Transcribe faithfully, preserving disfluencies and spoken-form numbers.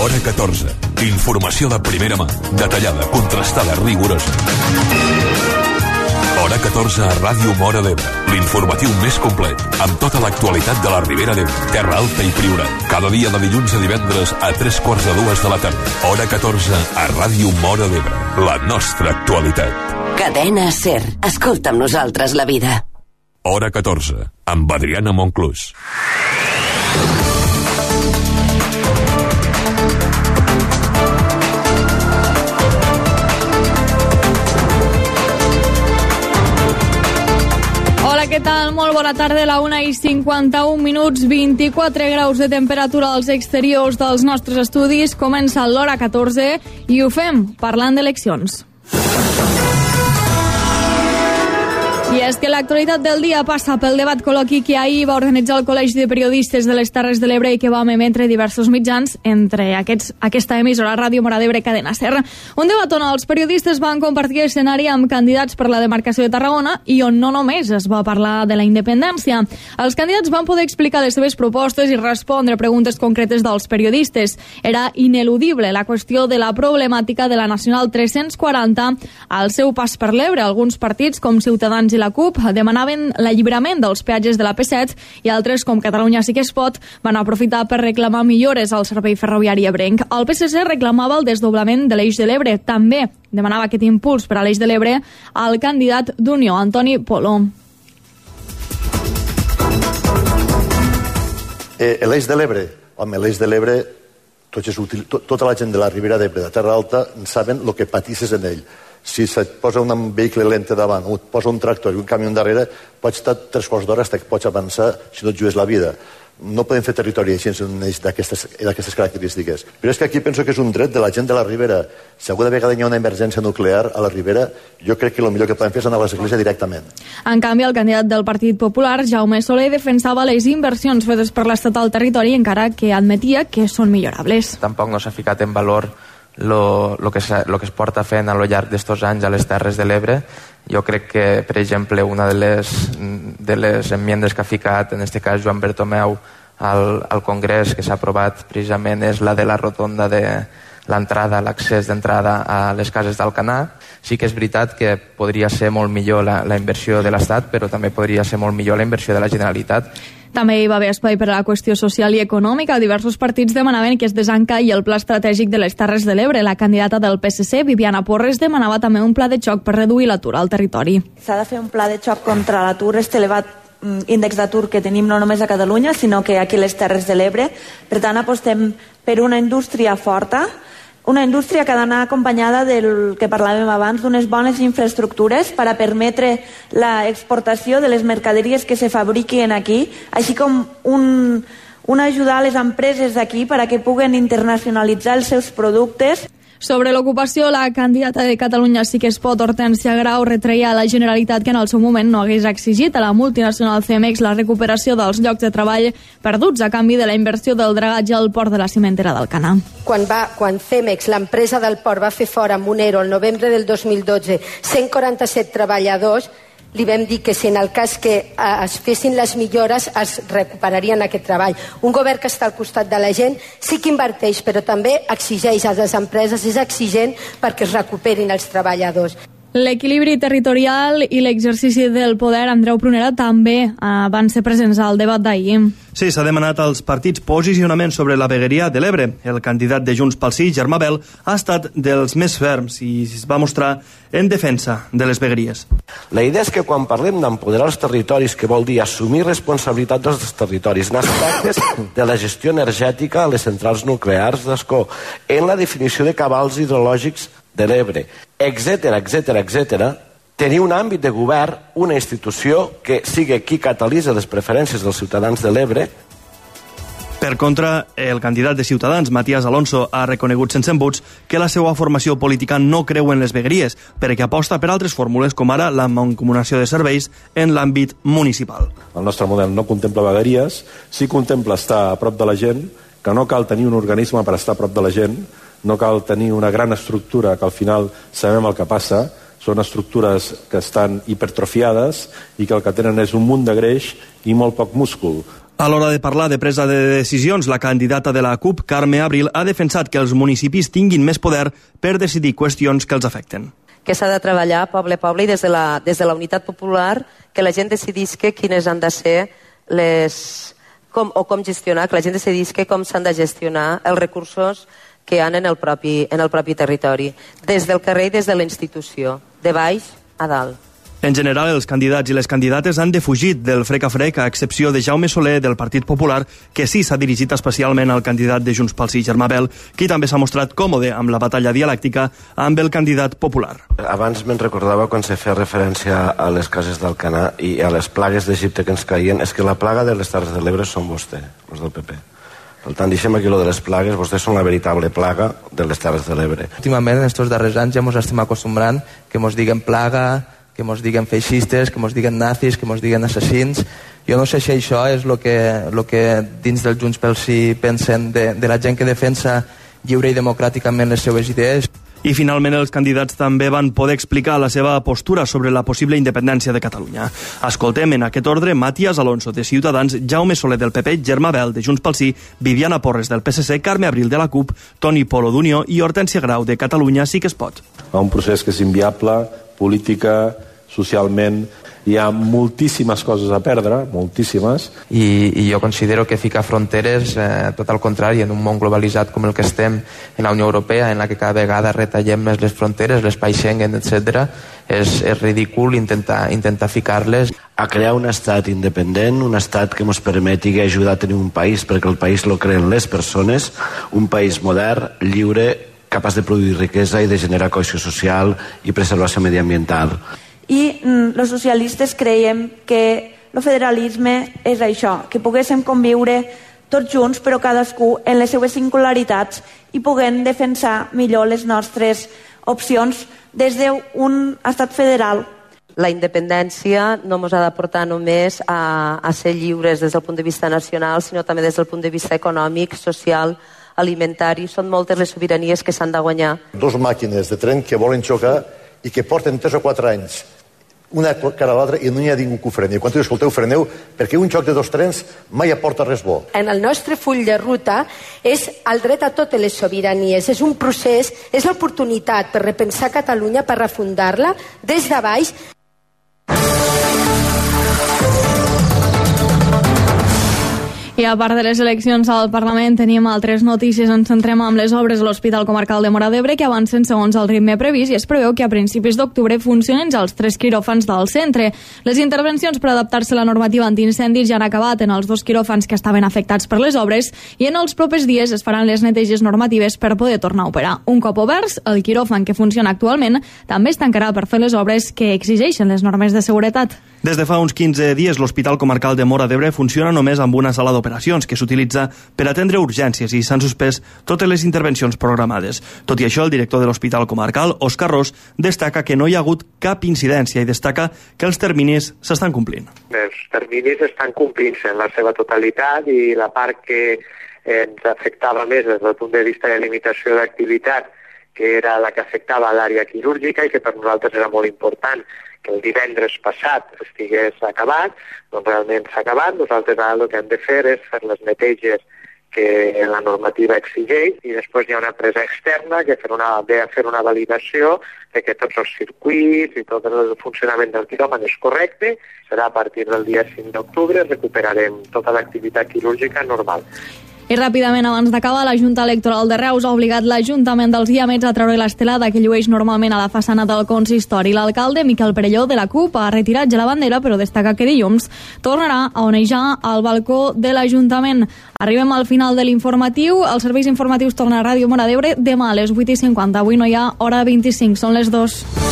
Hora catorze. Informació de primera mà, detallada, contrastada, rigorosa. Hora catorze a Ràdio Móra d'Ebre. L'informatiu més complet, amb tota l'actualitat de la Ribera d'Ebre, Terra Alta i Priorat. Cada dia de dilluns a divendres a tres quarts de dues de la tarda. Hora catorze a Ràdio Móra d'Ebre. La nostra actualitat. Cadena SER. Escolta amb nosaltres la vida. Hora catorze, amb Adriana Monclús. Hola, què tal? Molt bona tarda, la una i cinquanta-un minuts, vint-i-quatre graus de temperatura als exteriors dels nostres estudis. Comença l'Hora catorze i ho fem parlant d'eleccions. I és que l'actualitat del dia passa pel debat col·loqui que ahir va organitzar el Col·legi de Periodistes de les Terres de l'Ebre i que vam emetre diversos mitjans, entre aquests, aquesta emissora Ràdio Móra d'Ebre, Cadena SER. Un debat on els periodistes van compartir escenari amb candidats per la demarcació de Tarragona i on no només es va parlar de la independència. Els candidats van poder explicar les seves propostes i respondre preguntes concretes dels periodistes. Era ineludible la qüestió de la problemàtica de la Nacional tres-cents quaranta al seu pas per l'Ebre. Alguns partits, com Ciutadans i la CUP, demanaven l'alliberament dels peatges de la P set i altres, com Catalunya Sí que es pot, van aprofitar per reclamar millores al servei ferroviari ebrenc. El P S C reclamava el desdoblament de l'Eix de l'Ebre. També demanava aquest impuls per a l'Eix de l'Ebre al candidat d'Unió, Antoni Polo. Eh, l'Eix de l'Ebre, home, l'Eix de l'Ebre, tot és útil, tot, tota la gent de la Ribera d'Ebre, de Terra Alta, saben el que patisses en ell. Si se't posa un vehicle lent davant, o et posa un tractor i un camió darrere, pots estar tres quarts d'hora fins que pots avançar si no et jugues la vida. No podem fer territori així en un eix d'aquestes característiques. Però és que aquí penso que és un dret de la gent de la Ribera. Si alguna vegada hi ha una emergència nuclear a la Ribera, jo crec que el millor que podem fer és anar a l'església directament. En canvi, el candidat del Partit Popular, Jaume Soler, defensava les inversions fetes per l'Estat al territori, encara que admetia que són millorables. Tampoc no s'ha ficat en valor Lo, lo, que lo que es porta fent a lo llarg d'estos anys a les Terres de l'Ebre. Jo crec que, per exemple, una de les, de les enmiendes que ha ficat, en aquest cas Joan Bertomeu, al, al Congrés, que s'ha aprovat precisament, és la de la rotonda de l'entrada, l'accés d'entrada a les cases d'Alcanar. Sí que és veritat que podria ser molt millor la, la inversió de l'Estat, però també podria ser molt millor la inversió de la Generalitat. També hi va haver espai per a la qüestió social i econòmica. Diversos partits demanaven que es desencalli el pla estratègic de les Terres de l'Ebre. La candidata del P S C, Viviana Porres, demanava també un pla de xoc per reduir l'atur al territori. S'ha de fer un pla de xoc contra l'atur, este elevat índex d'atur que tenim no només a Catalunya, sinó que aquí a les Terres de l'Ebre. Per tant, apostem per una indústria forta, una indústria que ha d'anar acompanyada del que parlàvem abans, d'unes bones infraestructures per a permetre l'exportació de les mercaderies que se fabriquin aquí, així com un, un ajudar a les empreses d'aquí per a que puguen internacionalitzar els seus productes. Sobre l'ocupació, la candidata de Catalunya Sí que es pot, Hortènsia Grau, retreia a la Generalitat que en el seu moment no hagués exigit a la multinacional Cemex la recuperació dels llocs de treball perduts a canvi de la inversió del dragatge al port de la cimentera d'Alcanar. Quan, va, quan Cemex, l'empresa del port, va fer fora amb un ERO el novembre del dos mil dotze cent quaranta-set treballadors, li vam dir que si en el cas que es fessin les millores es recuperarien aquest treball. Un govern que està al costat de la gent sí que inverteix, però també exigeix a les empreses, és exigent perquè es recuperin els treballadors. L'equilibri territorial i l'exercici del poder, Andreu Prunera, també eh, van ser presents al debat d'ahir. Sí, s'ha demanat als partits posicionament sobre la vegueria de l'Ebre. El candidat de Junts pel Sí, Germà Bel, ha estat dels més ferms i es va mostrar en defensa de les vegueries. La idea és que quan parlem d'empoderar els territoris, que vol dir assumir responsabilitat dels territoris, en aspectes de la gestió energètica a les centrals nuclears d'Ascó, en la definició de cabals hidrològics de l'Ebre, etcètera, etcètera, etcètera, tenir un àmbit de govern, una institució que sigui qui catalitza les preferències dels ciutadans de l'Ebre. Per contra, el candidat de Ciutadans, Matías Alonso, ha reconegut sense embuts que la seva formació política no creu en les vegueries, perquè aposta per altres fórmules, com ara la mancomunació de serveis en l'àmbit municipal. El nostre model no contempla vegueries, sí contempla estar a prop de la gent, que no cal tenir un organisme per estar a prop de la gent, no cal tenir una gran estructura que al final sabem el que passa, són estructures que estan hipertrofiades i que el que tenen és un munt de greix i molt poc múscul. A l'hora de parlar de presa de decisions, la candidata de la CUP, Carme Abril, ha defensat que els municipis tinguin més poder per decidir qüestions que els afecten. Que s'ha de treballar poble a poble i des de la, des de la unitat popular, que la gent decidisca quines han de ser les... Com, o com gestionar, que la gent decidisca com s'han de gestionar els recursos que hi ha en el propi, en el propi territori, des del carrer i des de la institució, de baix a dalt. En general, els candidats i les candidates han defugit del frec a frec, a excepció de Jaume Soler, del Partit Popular, que sí s'ha dirigit especialment al candidat de Junts pel Sí, Germà Bel, qui també s'ha mostrat còmode amb la batalla dialèctica amb el candidat popular. Abans me'n recordava quan se feia referència a les cases d'Alcanar i a les plagues d'Egipte que ens caien, és que la plaga de les Terres de l'Ebre són vostè, els del P P. Per tant, deixem aquí lo de les plagues, vostès són la veritable plaga de les Terres de l'Ebre. Últimament, en aquests darrers anys, ja ens estem acostumbrant que ens diguen plaga, que ens diguen feixistes, que ens diguen nazis, que ens diguen assassins. Jo no sé si això és el que, lo que dins del Junts pel Sí pensen de, de la gent que defensa lliure i democràticament les seues idees. I finalment els candidats també van poder explicar la seva postura sobre la possible independència de Catalunya. Escoltem en aquest ordre Matías Alonso de Ciutadans, Jaume Soler del P P, Germà Bel de Junts pel Sí, Viviana Porres del P S C, Carme Abril de la CUP, Toni Polo d'Unió i Hortència Grau de Catalunya Sí que es pot. Un procés que és inviable, política, socialment, hi ha moltíssimes coses a perdre, moltíssimes. I, i jo considero que ficar fronteres, eh, tot al contrari, en un món globalitzat com el que estem en la Unió Europea, en la que cada vegada retallem més les fronteres, l'espai Schengen, etcètera, és, és ridícul intentar, intentar ficar-les. A crear un estat independent, un estat que ens permeti ajudar a tenir un país, perquè el país lo creen les persones, un país modern, lliure, capaç de produir riquesa i de generar cohesió social i preservació mediambiental. I mm, los socialistes creiem que el federalisme és això, que poguéssim conviure tots junts, però cadascú en les seues singularitats i puguem defensar millor les nostres opcions des d'un estat federal. La independència no ens ha de portar només a, a ser lliures des del punt de vista nacional, sinó també des del punt de vista econòmic, social, alimentari. Són moltes les sobiranies que s'han de guanyar. Dos màquines de tren que volen xocar i que porten tres o quatre anys una cara a l'altra i no hi ha ningú que ho freni. Quan tu escolteu, freneu, perquè un xoc de dos trens mai aporta res bo. En el nostre full de ruta és el dret a totes les sobiranies. És un procés, és l'oportunitat per repensar Catalunya, per refundar-la des de baix. I a part de les eleccions al Parlament tenim altres notícies. Ens centrem amb les obres de l'Hospital Comarcal de Móra d'Ebre que avancen segons el ritme previst i es preveu que a principis d'octubre funcionin ja els tres quiròfans del centre. Les intervencions per adaptar-se a la normativa antiincendis ja han acabat en els dos quiròfans que estaven afectats per les obres i en els propers dies es faran les neteges normatives per poder tornar a operar. Un cop oberts, el quiròfan que funciona actualment també es tancarà per fer les obres que exigeixen les normes de seguretat. Des de fa uns quinze dies, l'Hospital Comarcal de Móra d'Ebre funciona només amb una sala d'operacions que s'utilitza per atendre urgències i s'han suspès totes les intervencions programades. Tot i això, el director de l'Hospital Comarcal, Òscar Ros, destaca que no hi ha hagut cap incidència i destaca que els terminis s'estan complint. Els terminis estan complint-se en la seva totalitat i la part que ens afectava més des del punt de vista de limitació d'activitat, que era la que afectava l'àrea quirúrgica i que per nosaltres era molt important que el divendres passat estigués acabat, doncs realment s'ha acabat. Nosaltres ara el que hem de fer és fer les neteges que la normativa exigeix i després hi ha una empresa externa que fer una, ve a fer una validació de que tots els circuits i tot el funcionament del quiròfan és correcte. Serà a partir del dia cinc d'octubre, recuperarem tota l'activitat quirúrgica normal. I ràpidament, abans d'acabar, la Junta Electoral de Reus ha obligat l'Ajuntament dels Guiamets a treure l'estelada que llueix normalment a la façana del consistori. L'alcalde, Miquel Perelló, de la CUP, ha retirat ja la bandera, però destaca que dilluns tornarà a onejar al balcó de l'Ajuntament. Arribem al final de l'informatiu. Els serveis informatius tornen a Ràdio Móra d'Ebre demà a les vuit i cinquanta. Avui no hi ha hora vint-i-cinc, són les dos.